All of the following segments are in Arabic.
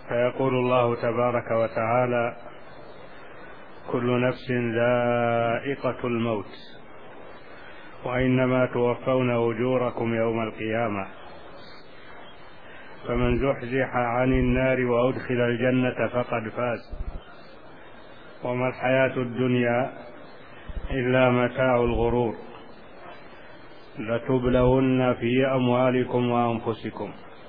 فيقول الله تبارك وتعالى: كل نفس ذائقة الموت وإنما توفون أجوركم يوم القيامة، فمن زحزح عن النار وأدخل الجنة فقد فاز، وما الحياة الدنيا إلا متاع الغرور، لتبلون في أموالكم وأنفسكم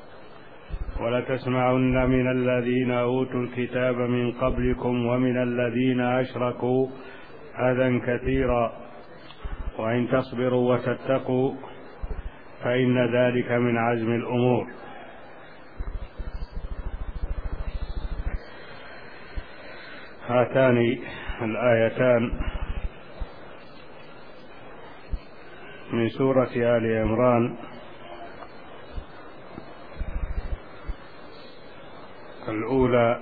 ولتسمعن من الذين أوتوا الكتاب من قبلكم ومن الذين أشركوا أذى كثيرا، وإن تصبروا وتتقوا فإن ذلك من عزم الأمور. هاتان الآيتان من سورة آل عمران، الأولى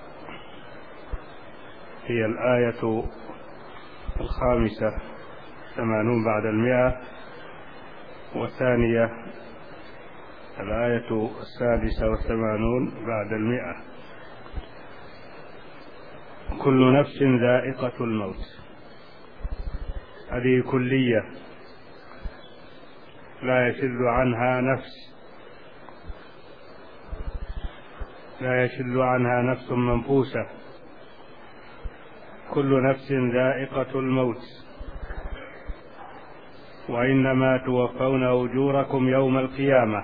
هي الآية 85 بعد 100، والثانية الآية 86 بعد 100. كل نفس ذائقة الموت، هذه كلية لا يشل عنها نفس منفوسة. كل نفس ذائقة الموت وإنما توفون أجوركم يوم القيامة.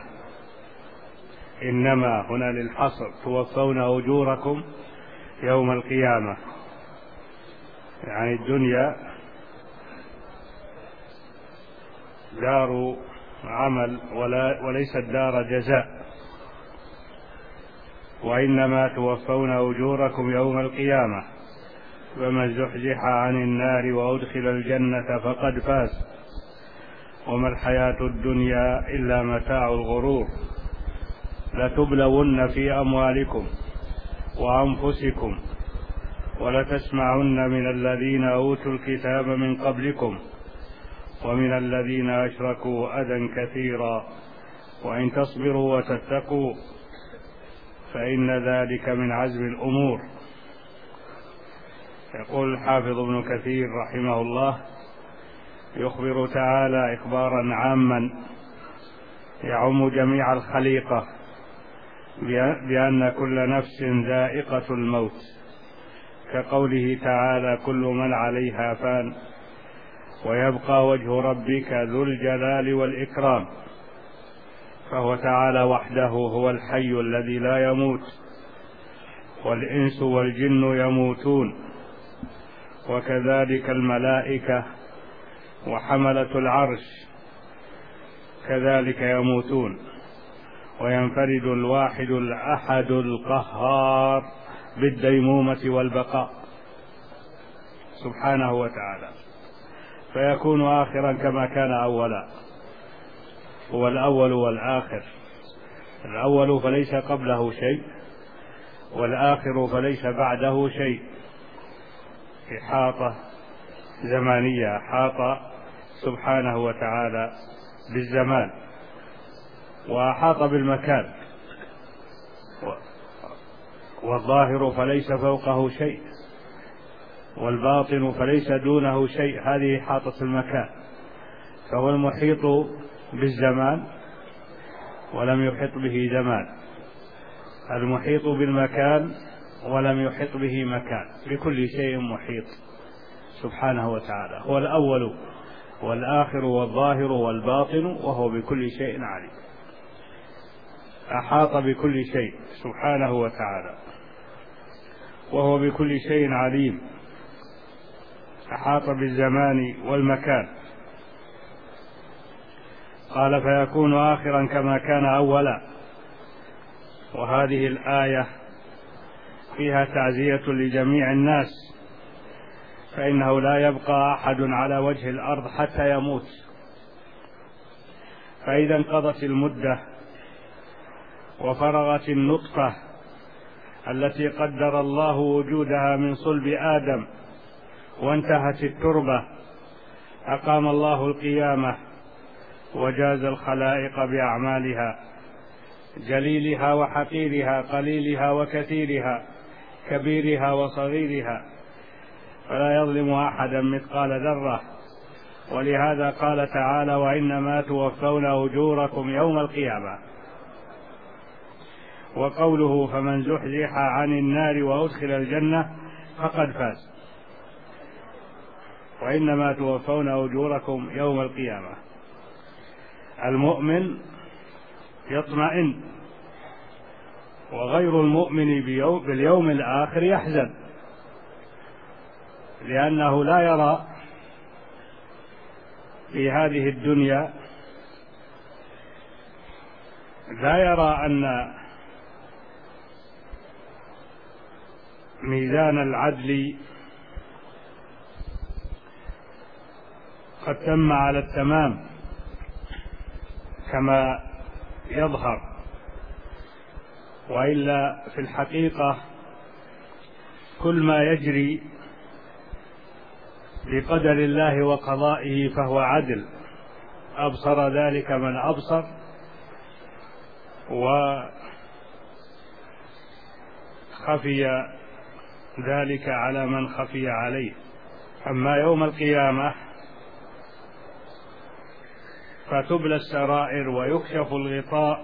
إنما هنا للحصر، توفون أجوركم يوم القيامة، يعني الدنيا دار عمل وليست دار جزاء. وإنما توفون أجوركم يوم القيامة، فمن زحزح عن النار وأدخل الجنة فقد فاز، وما الحياة الدنيا إلا متاع الغرور، لتبلون في أموالكم وأنفسكم ولتسمعن من الذين أوتوا الكتاب من قبلكم ومن الذين أشركوا أذى كثيرا، وإن تصبروا وتتقوا فإن ذلك من عزم الأمور. يقول الحافظ ابن كثير رحمه الله: يخبر تعالى إخبارا عاما يعم جميع الخليقة بأن كل نفس ذائقة الموت، كقوله تعالى: كل من عليها فان ويبقى وجه ربك ذو الجلال والإكرام. فهو تعالى وحده هو الحي الذي لا يموت، والإنس والجن يموتون، وكذلك الملائكة وحملة العرش كذلك يموتون، وينفرد الواحد الأحد القهار بالديمومة والبقاء سبحانه وتعالى، فيكون آخرا كما كان أولا. هو الأول والآخر، الأول فليس قبله شيء، والآخر فليس بعده شيء. إحاطة زمانية، أحاط سبحانه وتعالى بالزمان، وأحاط بالمكان، والظاهر فليس فوقه شيء، والباطن فليس دونه شيء. هذه إحاطة المكان، فهو المحيط بالزمان ولم يحط به زمان، المحيط بالمكان ولم يحط به مكان، بكل شيء محيط سبحانه وتعالى. هو الأول والآخر والظاهر والباطن، وهو بكل شيء عليم. أحاط بكل شيء سبحانه وتعالى، وهو بكل شيء عليم. أحاط بالزمان والمكان. قال: فيكون آخرا كما كان أولا. وهذه الآية فيها تعزية لجميع الناس، فإنه لا يبقى أحد على وجه الأرض حتى يموت. فإذا انقضت المدة وفرغت النطفة التي قدر الله وجودها من صلب آدم وانتهت التربة، أقام الله القيامة وجاز الخلائق بأعمالها، جليلها وحقيرها، قليلها وكثيرها، كبيرها وصغيرها، فلا يظلم أحدا مثقال ذرة. ولهذا قال تعالى: وإنما توفون أجوركم يوم القيامة. وقوله: فمن زحزح عن النار وأدخل الجنة فقد فاز. وإنما توفون أجوركم يوم القيامة. المؤمن يطمئن، وغير المؤمن باليوم الآخر يحزن، لأنه لا يرى في هذه الدنيا، لا يرى أن ميزان العدل قد تم على التمام كما يظهر، وإلا في الحقيقة كل ما يجري بقدر الله وقضائه فهو عدل. أبصر ذلك من أبصر، وخفي ذلك على من خفي عليه. أما يوم القيامة فتبلى السرائر ويكشف الغطاء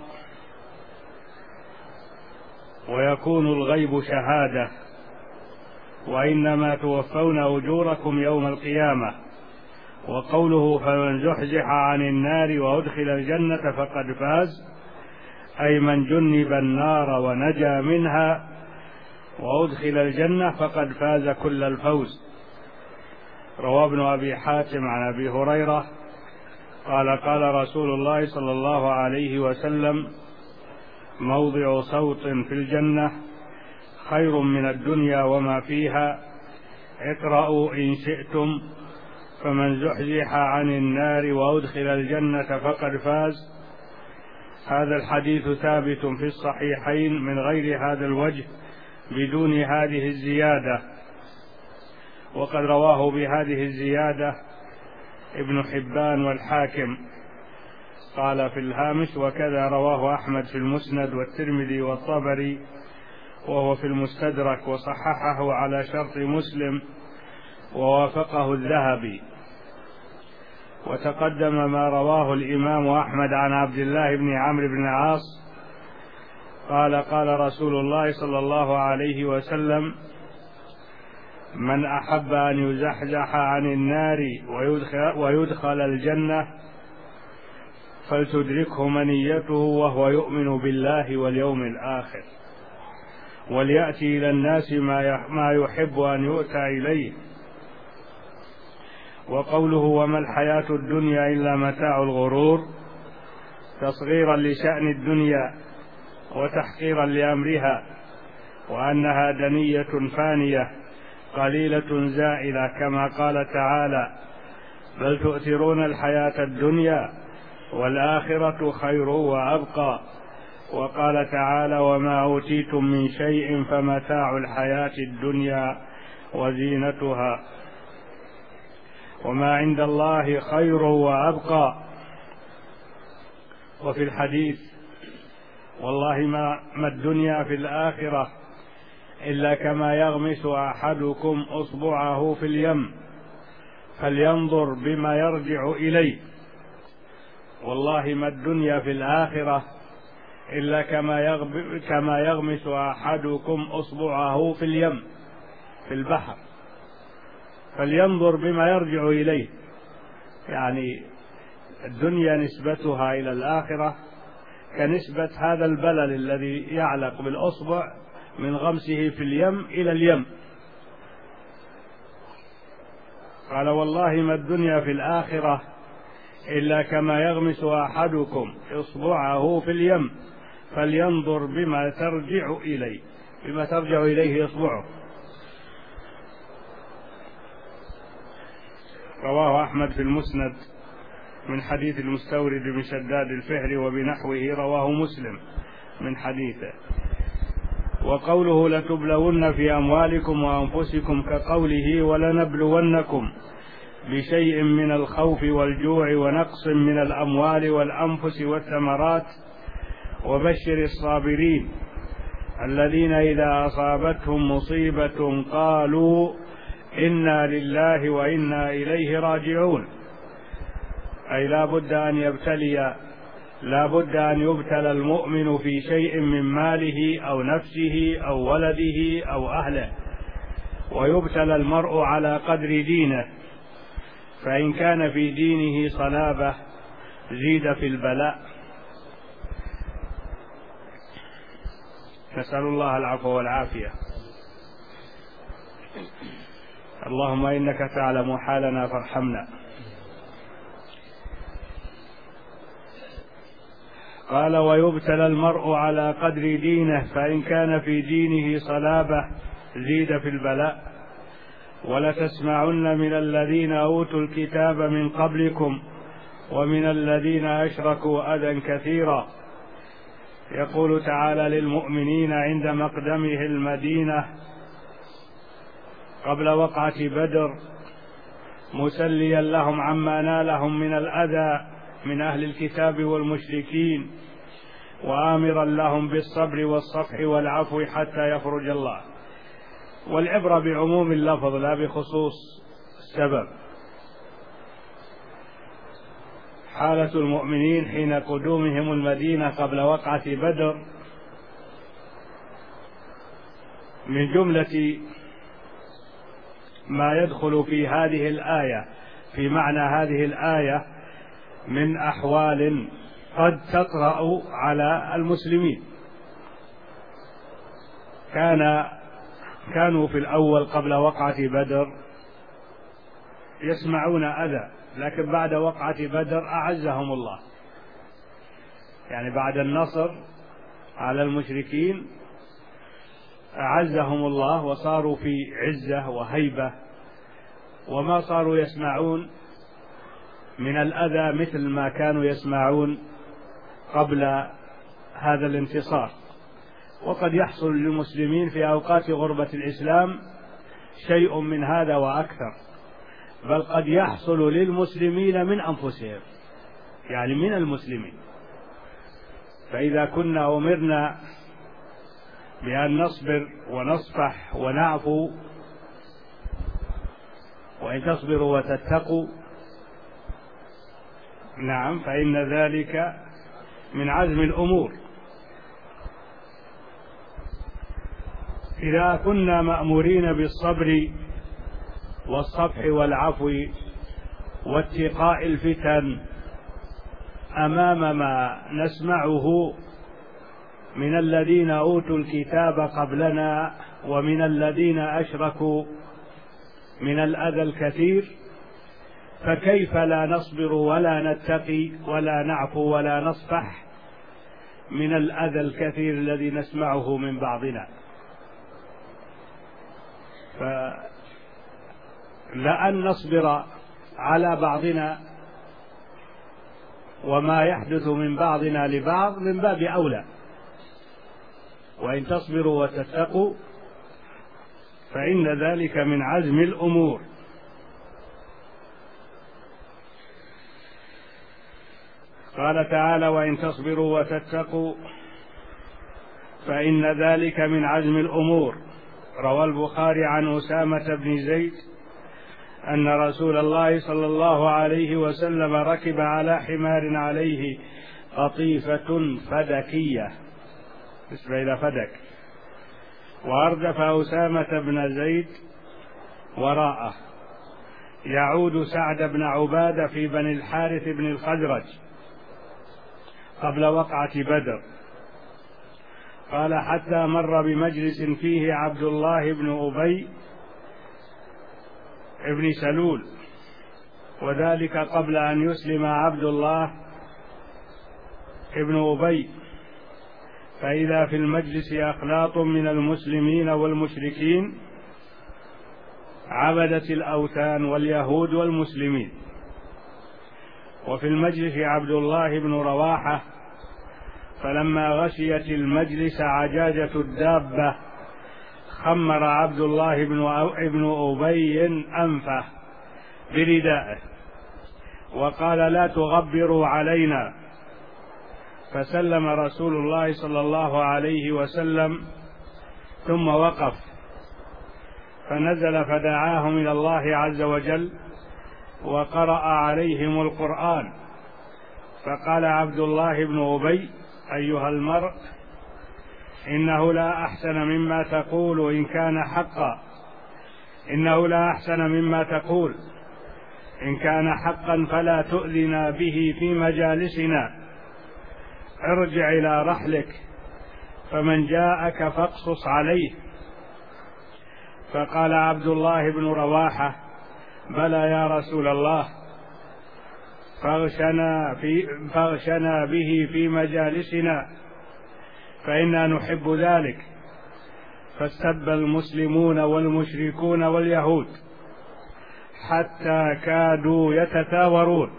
ويكون الغيب شهادة. وإنما توفون أجوركم يوم القيامة. وقوله: فمن زحزح عن النار وأدخل الجنة فقد فاز، أي من جنب النار ونجا منها وأدخل الجنة فقد فاز كل الفوز. رواه ابن أبي حاتم عن أبي هريرة قال: قال رسول الله صلى الله عليه وسلم: موضع صوت في الجنة خير من الدنيا وما فيها، اقرأوا إن شئتم، فمن زحزح عن النار وأدخل الجنة فقد فاز. هذا الحديث ثابت في الصحيحين من غير هذا الوجه بدون هذه الزيادة، وقد رواه بهذه الزيادة ابن حبان والحاكم. قال في الهامش: وكذا رواه أحمد في المسند والترمذي والطبري وهو في المستدرك، وصححه على شرط مسلم ووافقه الذهبي. وتقدم ما رواه الإمام أحمد عن عبد الله بن عمرو بن العاص قال: قال رسول الله صلى الله عليه وسلم: من أحب أن يزحزح عن النار ويدخل الجنة فلتدركه منيته وهو يؤمن بالله واليوم الآخر، وليأتي إلى الناس ما يحب أن يؤتى إليه. وقوله: وما الحياة الدنيا إلا متاع الغرور، تصغيرا لشأن الدنيا وتحقيرا لأمرها، وأنها دنية فانية قليلة زائلة، كما قال تعالى: بل تؤثرون الحياة الدنيا والآخرة خير وأبقى. وقال تعالى: وما أوتيتم من شيء فمتاع الحياة الدنيا وزينتها وما عند الله خير وأبقى. وفي الحديث: والله ما الدنيا في الآخرة إلا كما يغمس أحدكم أصبعه في اليم فلينظر بما يرجع إليه. والله ما الدنيا في الآخرة إلا كما يغمس أحدكم أصبعه في اليم في البحر فلينظر بما يرجع إليه. يعني الدنيا نسبتها إلى الآخرة كنسبة هذا البلل الذي يعلق بالأصبع من غمسه في اليم إلى اليم. قال: والله ما الدنيا في الآخرة إلا كما يغمس أحدكم إصبعه في اليم فلينظر بما ترجع إليه إصبعه. رواه أحمد في المسند من حديث المستورد بن شداد الفهري وبنحوه رواه مسلم من حديثه. وقوله: لتبلون في أموالكم وأنفسكم، كقوله: ولنبلونكم بشيء من الخوف والجوع ونقص من الأموال والأنفس والثمرات وبشر الصابرين الذين إذا أصابتهم مصيبة قالوا إنا لله وإنا إليه راجعون. أي لا بد أن يبتلى المؤمن في شيء من ماله أو نفسه أو ولده أو أهله، ويبتلى المرء على قدر دينه، فإن كان في دينه صلابة زيد في البلاء. نسأل الله العفو والعافية. اللهم إنك تعلم حالنا فارحمنا. قال ويبتلى المرء على قدر دينه، فإن كان في دينه صلابة زيد في البلاء. ولتسمعن من الذين أوتوا الكتاب من قبلكم ومن الذين أشركوا أذى كثيرا. يقول تعالى للمؤمنين عند مقدمه المدينة قبل وقعة بدر، مسليا لهم عما نالهم من الأذى من أهل الكتاب والمشركين، وآمرا لهم بالصبر والصفح والعفو حتى يفرج الله. والعبرة بعموم اللفظ لا بخصوص السبب. حالة المؤمنين حين قدومهم المدينة قبل وقعة بدر من جملة ما يدخل في هذه الآية، في معنى هذه الآية، من أحوال قد تطرأ على المسلمين. كانوا في الأول قبل وقعة بدر يسمعون أذى، لكن بعد وقعة بدر أعزهم الله، يعني بعد النصر على المشركين أعزهم الله وصاروا في عزة وهيبة، وما صاروا يسمعون من الأذى مثل ما كانوا يسمعون قبل هذا الانتصار. وقد يحصل للمسلمين في أوقات غربة الإسلام شيء من هذا وأكثر، بل قد يحصل للمسلمين من أنفسهم، يعني من المسلمين. فإذا كنا أمرنا بأن نصبر ونصفح ونعفو، وإن تصبروا وتتقوا، نعم، فإن ذلك من عزم الأمور. إذا كنا مأمورين بالصبر والصفح والعفو واتقاء الفتن أمام ما نسمعه من الذين أوتوا الكتاب قبلنا ومن الذين أشركوا من الأذى الكثير، فكيف لا نصبر ولا نتقي ولا نعفو ولا نصفح من الأذى الكثير الذي نسمعه من بعضنا؟ فلأن نصبر على بعضنا وما يحدث من بعضنا لبعض من باب أولى، وإن تصبروا وتتقوا فإن ذلك من عزم الأمور. قال تعالى وإن تصبروا وتتقوا فإن ذلك من عزم الأمور. روى البخاري عن أسامة بن زيد أن رسول الله صلى الله عليه وسلم ركب على حمار عليه قطيفة فدكية، بالنسبة إلى فدك، وأردف أسامة بن زيد وراءه يعود سعد بن عبادة في بني الحارث بن الخزرج قبل وقعة بدر. قال حتى مر بمجلس فيه عبد الله بن أبي بن سلول، وذلك قبل أن يسلم عبد الله بن أبي، فإذا في المجلس أخلاط من المسلمين والمشركين عبدة الأوثان واليهود والمسلمين. وفي المجلس عبد الله بن رواحة، فلما غشيت المجلس عجاجة الدابة خمر عبد الله بن أبي أنفه بردائه وقال لا تغبروا علينا، فسلم رسول الله صلى الله عليه وسلم ثم وقف، فنزل فدعاهم إلى الله عز وجل وقرأ عليهم القرآن. فقال عبد الله بن أبي: أيها المرء، إنه لا أحسن مما تقول إن كان حقا، إنه لا أحسن مما تقول إن كان حقا فلا تؤذنا به في مجالسنا، ارجع إلى رحلك فمن جاءك فاقصص عليه. فقال عبد الله بن رواحة: بلى يا رسول الله، فاغشنا به في مجالسنا فإنا نحب ذلك. فاستب المسلمون والمشركون واليهود حتى كادوا يتثاورون،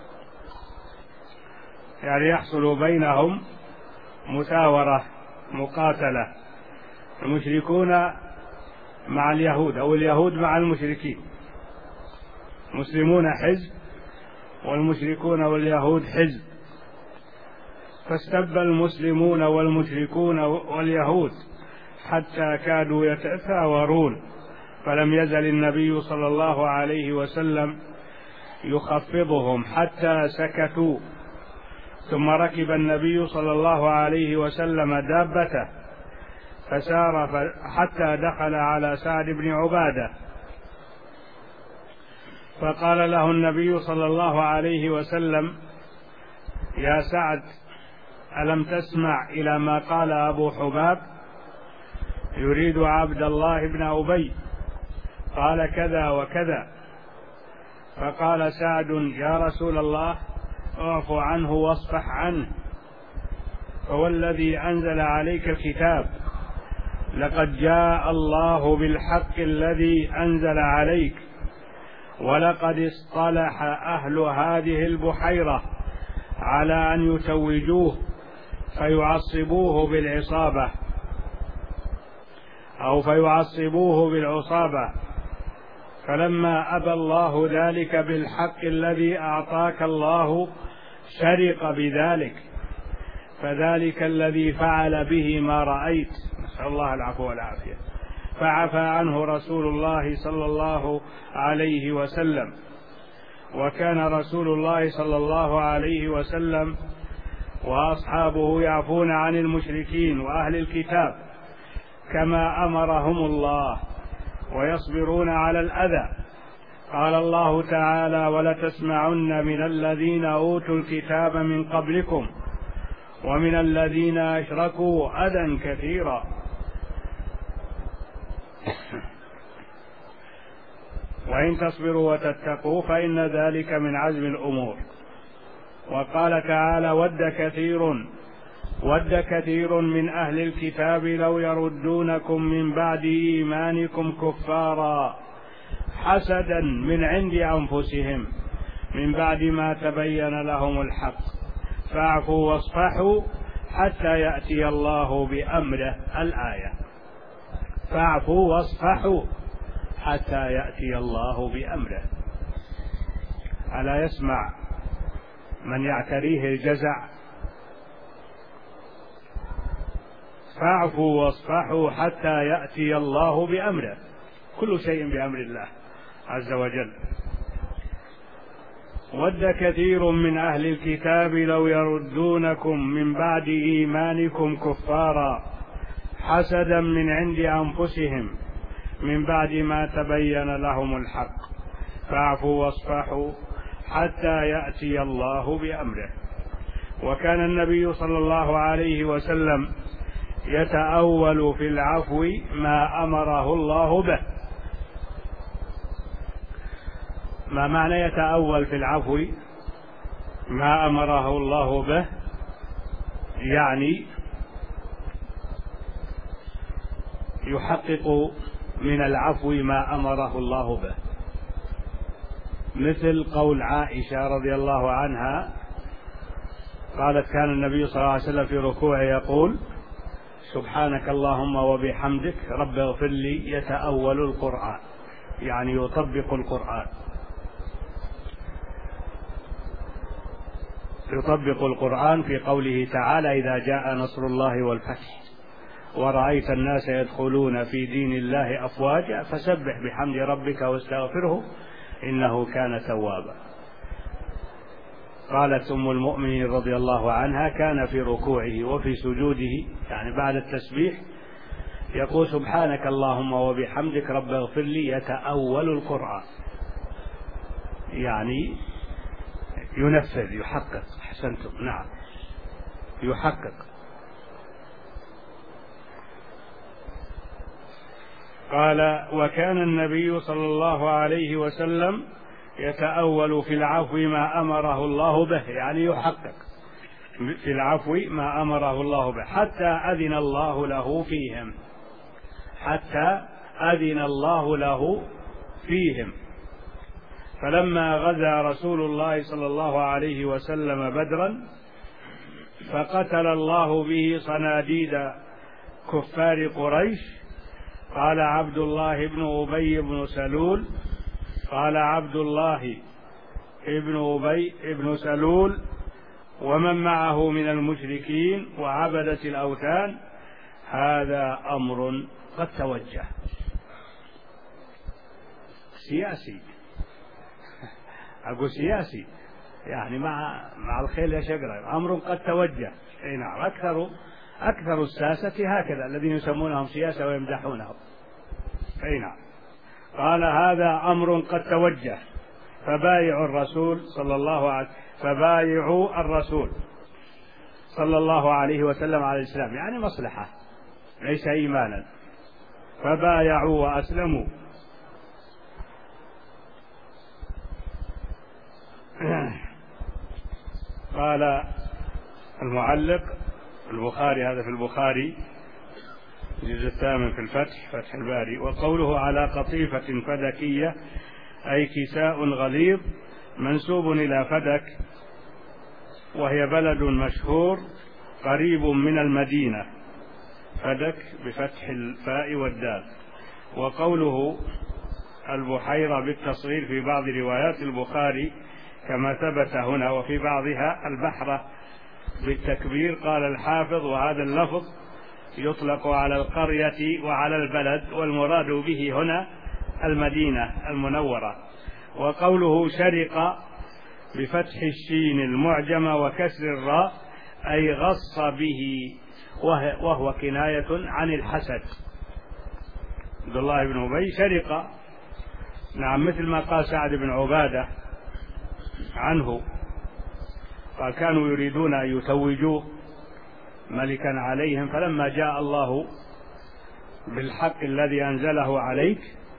يعني يحصل بينهم مثاورة، مقاتلة، المشركون مع اليهود أو اليهود مع المشركين، المسلمون حزب والمشركون واليهود حزب. فاستب المسلمون والمشركون واليهود حتى كادوا يتثاورون، فلم يزل النبي صلى الله عليه وسلم يخفضهم حتى سكتوا. ثم ركب النبي صلى الله عليه وسلم دابته فسار حتى دخل على سعد بن عبادة، فقال له النبي صلى الله عليه وسلم: يا سعد، ألم تسمع إلى ما قال أبو حباب؟ يريد عبد الله بن أبي، قال كذا وكذا. فقال سعد: يا رسول الله، اعف عنه واصفح عنه، فوالذي أنزل عليك الكتاب لقد جاء الله بالحق الذي أنزل عليك، ولقد اصطلح أهل هذه البحيرة على أن يتوجوه فيعصبوه بالعصابة أو فيعصبوه بالعصابة، فلما أبى الله ذلك بالحق الذي أعطاك الله شرق بذلك، فذلك الذي فعل به ما رأيت، نسأل الله العفو والعافية. فعفى عنه رسول الله صلى الله عليه وسلم. وكان رسول الله صلى الله عليه وسلم وأصحابه يعفون عن المشركين وأهل الكتاب كما أمرهم الله، ويصبرون على الأذى. قال الله تعالى: ولتسمعن من الذين أوتوا الكتاب من قبلكم ومن الذين أشركوا أذى كثيرا وإن تصبروا وتتقوا فإن ذلك من عزم الأمور. وقال تعالى: ود كثير من أهل الكتاب لو يردونكم من بعد إيمانكم كفارا حسدا من عند أنفسهم من بعد ما تبين لهم الحق فاعفوا واصفحوا حتى يأتي الله بأمره. الآية: فاعفوا واصفحوا حتى يأتي الله بأمره. ألا يسمع من يعتريه الجزع؟ فاعفوا واصفحوا حتى يأتي الله بأمره. كل شيء بأمر الله عز وجل. ود كثير من أهل الكتاب لو يردونكم من بعد إيمانكم كفارا حسدا من عند أنفسهم من بعد ما تبين لهم الحق فاعفوا واصفحوا حتى يأتي الله بأمره. وكان النبي صلى الله عليه وسلم يتأول في العفو ما أمره الله به. ما معنى يتأول في العفو ما أمره الله به؟ يعني يحقق من العفو ما أمره الله به، مثل قول عائشة رضي الله عنها قالت: كان النبي صلى الله عليه وسلم في ركوعه يقول: سبحانك اللهم وبحمدك رب اغفر لي، يتأول القرآن، يعني يطبق القرآن. يطبق القرآن في قوله تعالى: إذا جاء نصر الله والفتح ورأيت الناس يدخلون في دين الله أفواجا فسبح بحمد ربك واستغفره إنه كان توابا. قالت أم المؤمنين رضي الله عنها: كان في ركوعه وفي سجوده، يعني بعد التسبيح، يقول: سبحانك اللهم وبحمدك رب اغفر لي، يتأول القرآن، يعني ينفذ، يحقق. أحسنتم، نعم، يحقق. قال: وكان النبي صلى الله عليه وسلم يتأول في العفو ما أمره الله به، يعني يحقق في العفو ما أمره الله به، حتى أذن الله له فيهم، حتى أذن الله له فيهم. فلما غزا رسول الله صلى الله عليه وسلم بدرا فقتل الله به صناديد كفار قريش، قال عبد الله بن أبي بن سلول، قال عبد الله بن أبي بن سلول ومن معه من المشركين وعبدة الأوثان: هذا أمر قد توجه. سياسي، أقول سياسي، يعني مع الخيل يا شقرة، أمر قد توجه. أي نعم، أكثر الساسة هكذا، الذين يسمونهم سياسة ويمدحونهم. أي نعم. قال: هذا أمر قد توجه فبايعوا الرسول صلى الله عليه وسلم على الإسلام، يعني مصلحة ليس إيمانا. فبايعوا وأسلموا. قال المعلق البخاري، هذا في البخاري الجزء 8 في الفتح، فتح الباري: وقوله على قطيفة فدكية أي كساء غليظ، منسوب إلى فدك، وهي بلد مشهور قريب من المدينة، فدك بفتح الفاء والدال. وقوله البحيرة بالتصغير في بعض روايات البخاري كما ثبت هنا، وفي بعضها البحرة بالتكبير. قال الحافظ: وهذا اللفظ يطلق على القرية وعلى البلد، والمراد به هنا المدينة المنورة. وقوله شرق بفتح الشين المعجمة وكسر الراء أي غص به، وهو كناية عن الحسد. عبد الله بن أبي شرق، نعم، مثل ما قال سعد بن عبادة عنه، قال: كانوا يريدون أن يتوجوه ملكا عليهم، فلما جاء الله بالحق الذي أنزله عليك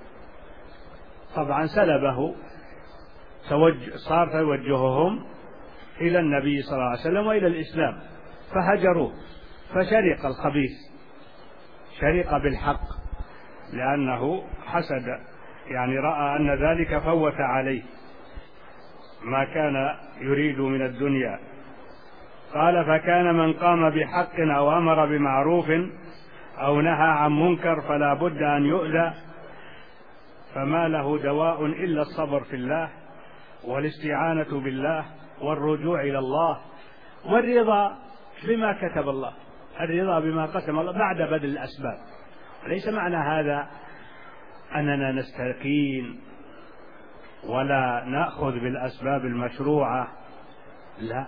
طبعا سلبه، صار توجههم إلى النبي صلى الله عليه وسلم وإلى الإسلام، فهجروه. فشرق الخبيث، شرق بالحق، لأنه حسد، يعني رأى أن ذلك فوت عليه ما كان يريد من الدنيا. قال: فكان من قام بحق أو أمر بمعروف أو نهى عن منكر فلا بد أن يؤذى، فما له دواء إلا الصبر في الله والاستعانة بالله والرجوع إلى الله والرضا بما كتب الله، الرضا بما قسم الله بعد بذل الأسباب. ليس معنى هذا أننا نستكين ولا نأخذ بالأسباب المشروعة، لا،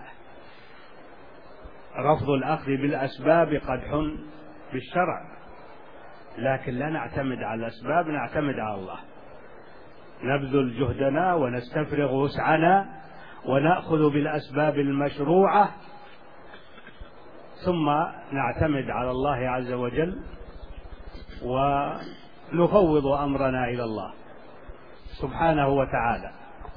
رفض الأخذ بالأسباب قدح بالشرع، لكن لا نعتمد على الأسباب، نعتمد على الله، نبذل جهدنا ونستفرغ وسعنا ونأخذ بالأسباب المشروعة، ثم نعتمد على الله عز وجل ونفوض أمرنا إلى الله سبحانه وتعالى.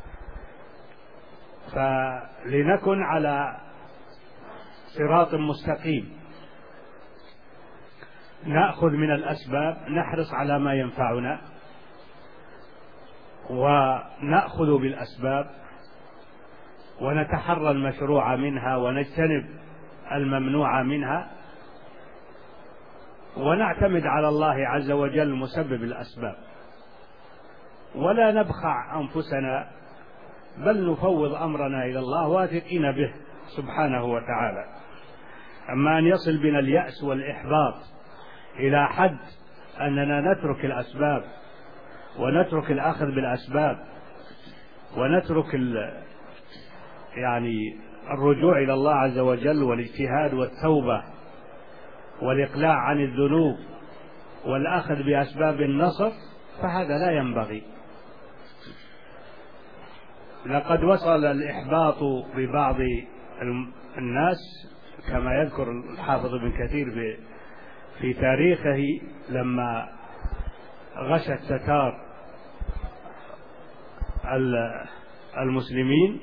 فلنكن على صراط مستقيم، نأخذ من الأسباب، نحرص على ما ينفعنا ونأخذ بالأسباب ونتحرى المشروع منها ونجتنب الممنوع منها، ونعتمد على الله عز وجل مسبب الأسباب، ولا نبخع أنفسنا، بل نفوض أمرنا إلى الله واثقين به سبحانه وتعالى. أما أن يصل بنا اليأس والإحباط إلى حد أننا نترك الأسباب ونترك الأخذ بالأسباب ونترك الرجوع إلى الله عز وجل والاجتهاد والتوبة والإقلاع عن الذنوب والأخذ بأسباب النصر، فهذا لا ينبغي. لقد وصل الإحباط ببعض الناس كما يذكر الحافظ ابن كثير في تاريخه لما غشت ستار المسلمين،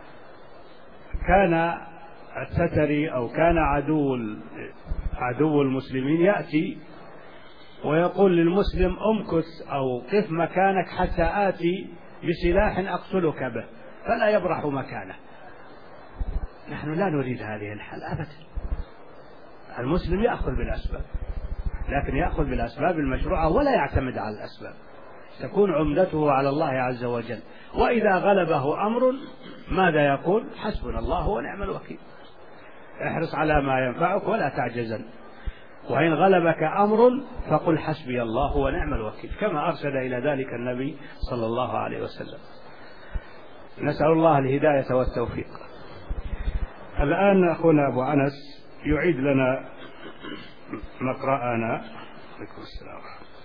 كان الستري أو كان عدو المسلمين يأتي ويقول للمسلم امكث أو قف مكانك حتى آتي بسلاح أقتلك به، فلا يبرح مكانه. نحن لا نريد هذه الحال أبدا. المسلم يأخذ بالأسباب، لكن يأخذ بالأسباب المشروعة ولا يعتمد على الأسباب، تكون عمدته على الله عز وجل. وإذا غلبه أمر ماذا يقول؟ حسبنا الله ونعم الوكيل. احرص على ما ينفعك ولا تعجزن، وإن غلبك أمر فقل حسبي الله ونعم الوكيل، كما أرشد إلى ذلك النبي صلى الله عليه وسلم. نسأل الله الهداية والتوفيق. الآن أخونا أبو أنس يعيد لنا مقرأنا. عليكم السلام.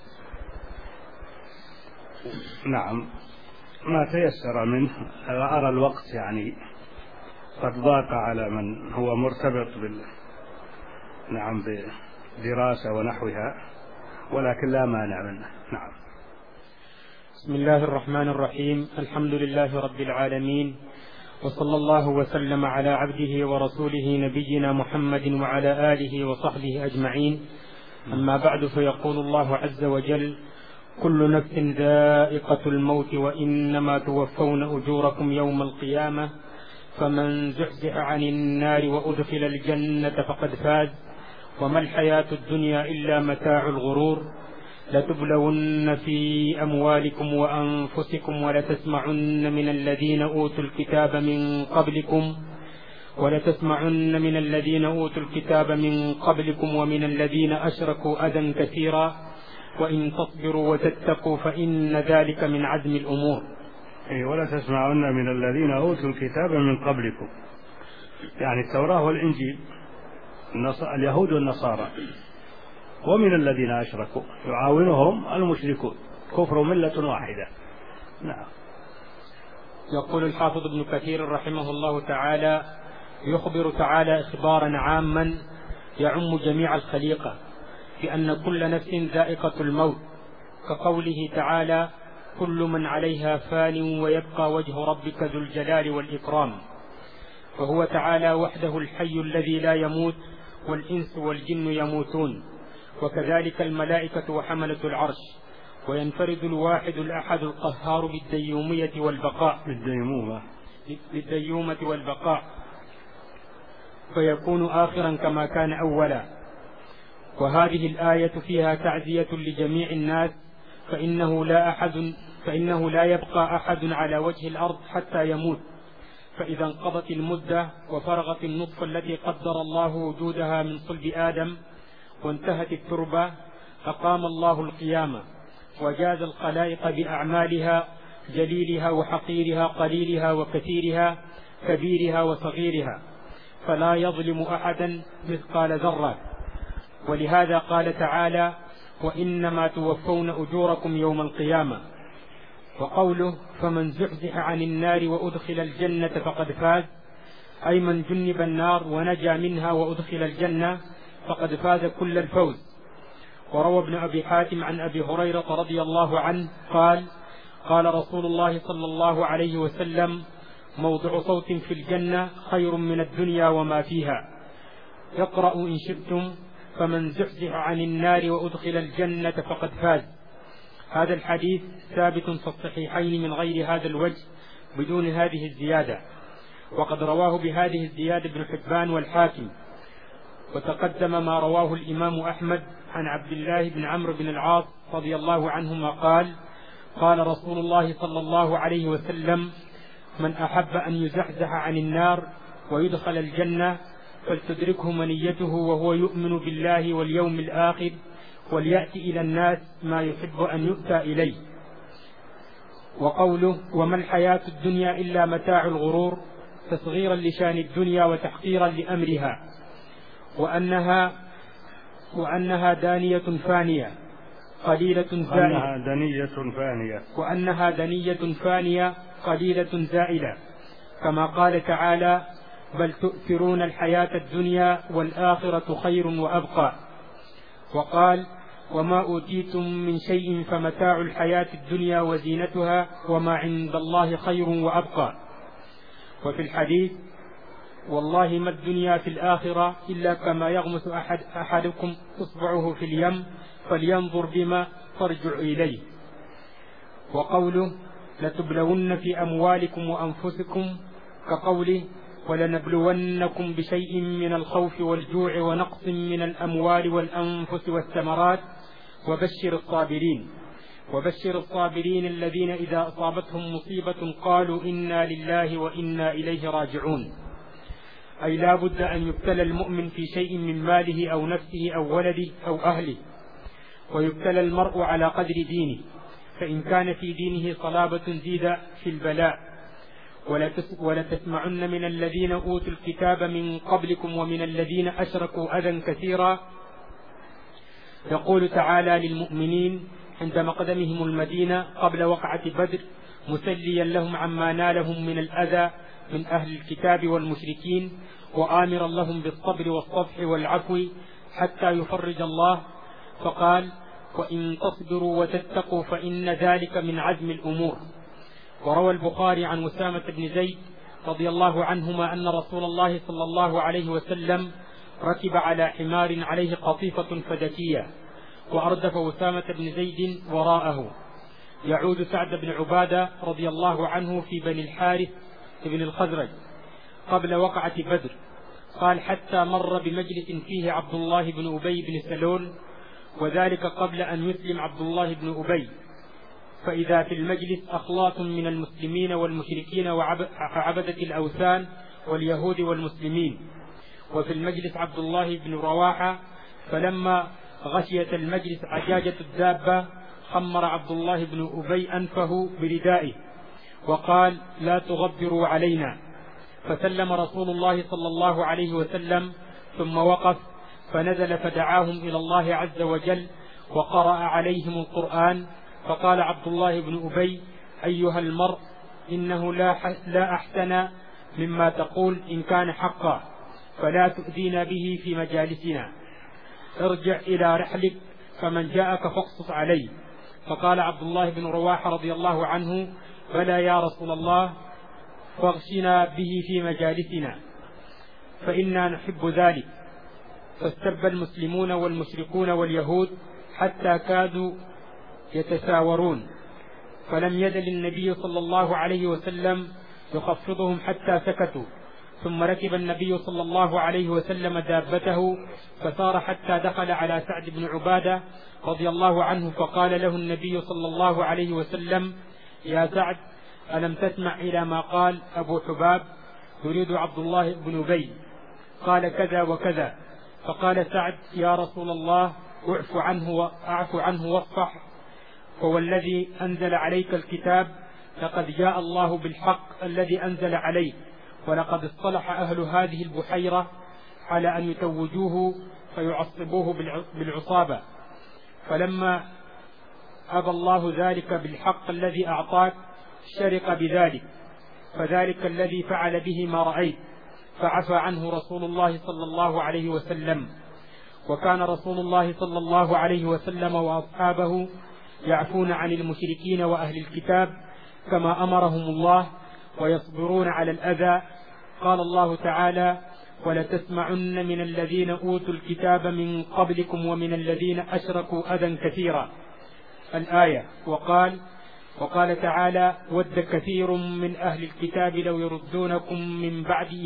نعم، ما تيسر منه. أرى الوقت قد ضاق على من هو مرتبط بدراسة ونحوها، ولكن لا مانع منه. نعم. بسم الله الرحمن الرحيم. الحمد لله رب العالمين، وصلى الله وسلم على عبده ورسوله نبينا محمد وعلى آله وصحبه أجمعين. أما بعد، فيقول الله عز وجل: كل نفس ذائقة الموت وإنما توفون أجوركم يوم القيامة فمن زحزح عن النار وأدخل الجنة فقد فاز وما الحياة الدنيا إلا متاع الغرور لتبلون في أموالكم وأنفسكم ولتسمعن من الذين أوتوا الكتاب من قبلكم ومن الذين أشركوا أذى كثيرا وإن تصبروا وتتقوا فإن ذلك من عزم الأمور. ولا تسمعن من الذين أوتوا الكتاب من قبلكم، التوراة والإنجيل، اليهود والنصارى، ومن الذين أشركوا يعاونهم المشركون، كفر ملة واحدة. نعم. يقول الحافظ ابن كثير رحمه الله تعالى: يخبر تعالى إخبارا عاما يعم جميع الخليقة بأن كل نفس ذائقة الموت، كقوله تعالى: كل من عليها فان ويبقى وجه ربك ذو الجلال والإكرام. فهو تعالى وحده الحي الذي لا يموت، والإنس والجن يموتون، وكذلك الملائكة وحملة العرش. وينفرد الواحد الأحد القهار بالديومة والبقاء، فيكون آخرا كما كان أولا. وهذه الآية فيها تعزية لجميع الناس، فإنه لا يبقى أحد على وجه الأرض حتى يموت، فإذا انقضت المدة وفرغت النطفة التي قدر الله وجودها من صلب آدم وانتهت التربة، أقام الله القيامة وجاز الخلائق بأعمالها، جليلها وحقيرها، قليلها وكثيرها، كبيرها وصغيرها، فلا يظلم أحدا مثقال ذرة. ولهذا قال تعالى: وإنما توفون أجوركم يوم القيامة. وقوله: فمن زحزح عن النار وأدخل الجنة فقد فاز، أي من جنب النار ونجا منها وأدخل الجنة فقد فاز كل الفوز. وروى ابن أبي حاتم عن أبي هريرة رضي الله عنه قال: قال رسول الله صلى الله عليه وسلم: موضع صوت في الجنة خير من الدنيا وما فيها. يقرأ إن شئتم: فمن زحزح عن النار وأدخل الجنة فقد فاز. هذا الحديث ثابت في الصحيحين من غير هذا الوجه بدون هذه الزيادة، وقد رواه بهذه الزيادة ابن حبان والحاكم. وتقدم ما رواه الإمام أحمد عن عبد الله بن عمرو بن العاص رضي الله عنهما قال: قال رسول الله صلى الله عليه وسلم: من أحب أن يزحزح عن النار ويدخل الجنة فلتدركه منيته وهو يؤمن بالله واليوم الآخر وليأتي إلى الناس ما يحب أن يؤتى إليه. وقوله وما الحياة الدنيا إلا متاع الغرور تصغيرا لشان الدنيا وتحقيرا لأمرها، وأنها دانية فانية قليلة زائلة كما قال تعالى بل تؤثرون الحياة الدنيا والآخرة خير وأبقى. وقال وما أوتيتم من شيء فمتاع الحياة الدنيا وزينتها وما عند الله خير وأبقى. وفي الحديث والله ما الدنيا في الآخرة إلا كما يغمس أحدكم إصبعه في اليم فلينظر بما ترجع إليه. وقوله لتبلون في أموالكم وأنفسكم كقوله ولنبلونكم بشيء من الخوف والجوع ونقص من الأموال والأنفس والثمرات وبشر الصابرين الذين إذا أصابتهم مصيبة قالوا إنا لله وإنا إليه راجعون. أي لا بد أن يبتلى المؤمن في شيء من ماله أو نفسه أو ولده أو أهله، ويبتلى المرء على قدر دينه، فإن كان في دينه صلابة زيد في البلاء. ولتسمعن من الذين أوتوا الكتاب من قبلكم ومن الذين أشركوا أذى كثيرا. يقول تعالى للمؤمنين عند مقدمهم المدينة قبل وقعة بدر مسليا لهم عما نالهم من الأذى من أهل الكتاب والمشركين، وآمرا لهم بالصبر والصفح والعفو حتى يفرج الله، فقال وإن تصبروا وتتقوا فإن ذلك من عزم الأمور. وروى البخاري عن أسامة بن زيد رضي الله عنهما أن رسول الله صلى الله عليه وسلم ركب على حمار عليه قطيفة فدكية وأردف أسامة بن زيد وراءه. يعود سعد بن عبادة رضي الله عنه في بني الحارث بن الخزرج قبل وقعة بدر، قال حتى مر بمجلس فيه عبد الله بن أبي بن سلول، وذلك قبل أن يسلم عبد الله بن أبي، فإذا في المجلس أخلاط من المسلمين والمشركين وعبدة الأوثان واليهود والمسلمين، وفي المجلس عبد الله بن رواحة، فلما غشيت المجلس عجاجة الدابة خمر عبد الله بن أبي أنفه بردائه وقال لا تغبروا علينا، فسلم رسول الله صلى الله عليه وسلم ثم وقف فنزل فدعاهم إلى الله عز وجل وقرأ عليهم القرآن، فقال عبد الله بن أبي أيها المرء إنه لا أحسن مما تقول إن كان حقا، فلا تؤذينا به في مجالسنا، ارجع إلى رحلك فمن جاءك فاقصص عليه. فقال عبد الله بن رواحة رضي الله عنه بلى يا رسول الله فاغشنا به في مجالسنا فإنا نحب ذلك. فاستب المسلمون والمشركون واليهود حتى كادوا يتساورون، فلم يزل النبي صلى الله عليه وسلم يخفضهم حتى سكتوا، ثم ركب النبي صلى الله عليه وسلم دابته فسار حتى دخل على سعد بن عبادة رضي الله عنه، فقال له النبي صلى الله عليه وسلم يا سعد ألم تسمع إلى ما قال أبو حباب يريد عبد الله بن أبي، قال كذا وكذا. فقال سعد يا رسول الله أعف عنه واصفح، فوالذي أنزل عليك الكتاب لقد جاء الله بالحق الذي أنزل عليك، ولقد اصطلح أهل هذه البحيرة على أن يتوجوه فيعصبوه بالعصابة، فلما أبى الله ذلك بالحق الذي أعطاك شرق بذلك، فذلك الذي فعل به ما رأيت، فعفى عنه رسول الله صلى الله عليه وسلم. وكان رسول الله صلى الله عليه وسلم وأصحابه يعفون عن المشركين وأهل الكتاب كما أمرهم الله ويصبرون على الأذى. قال الله تعالى ولتسمعن من الذين أوتوا الكتاب من قبلكم ومن الذين أشركوا أذى كثيرا الآية. وقال تعالى ود كثير من أهل الكتاب لو يردونكم من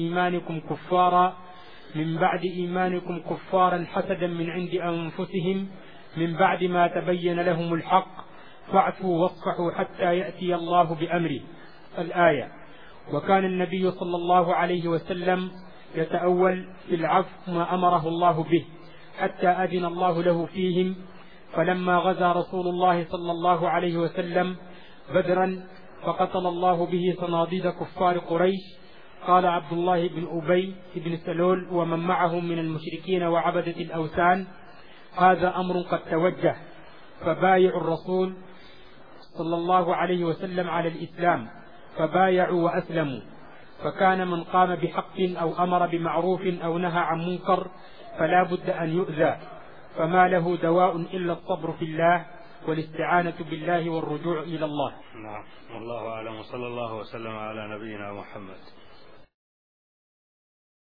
بعد إيمانكم كفارا حسدا من عند أنفسهم من بعد ما تبين لهم الحق فاعفوا واصفحوا حتى يأتي الله بأمره الآية. وكان النبي صلى الله عليه وسلم يتأول في العفو ما أمره الله به حتى أذن الله له فيهم. فلما غزا رسول الله صلى الله عليه وسلم بدرا فقتل الله به صناديد كفار قريش، قال عبد الله بن أبي بن سلول ومن معه من المشركين وعبدة الأوثان: هذا أمر قد توجه، فبايعوا الرسول صلى الله عليه وسلم على الإسلام، فبايعوا وأسلموا. فكان من قام بحق أو أمر بمعروف أو نهى عن منكر فلا بد أن يؤذى، فما له دواء إلا الصبر في الله والاستعانة بالله والرجوع إلى الله. نعم، والله أعلم، وصلى الله وسلم على نبينا محمد.